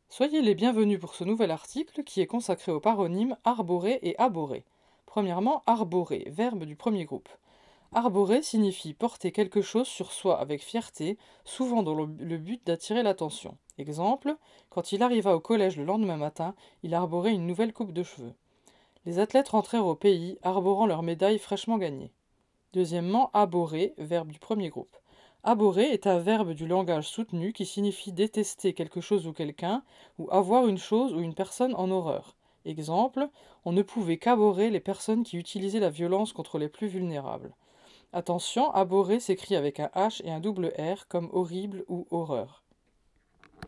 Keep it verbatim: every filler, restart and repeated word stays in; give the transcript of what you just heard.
Soyez les bienvenus pour ce nouvel article qui est consacré aux paronymes arborer et aborer. Premièrement, arborer, verbe du premier groupe. Arborer signifie porter quelque chose sur soi avec fierté, souvent dans le le but d'attirer l'attention. Exemple, quand il arriva au collège le lendemain matin, il arborait une nouvelle coupe de cheveux. Les athlètes rentrèrent au pays, arborant leur médaille fraîchement gagnée. Deuxièmement, aborer, verbe du premier groupe. Aborer est un verbe du langage soutenu qui signifie détester quelque chose ou quelqu'un, ou avoir une chose ou une personne en horreur. Exemple, on ne pouvait qu'aborer les personnes qui utilisaient la violence contre les plus vulnérables. Attention, aborer s'écrit avec un H et un double R comme horrible ou horreur.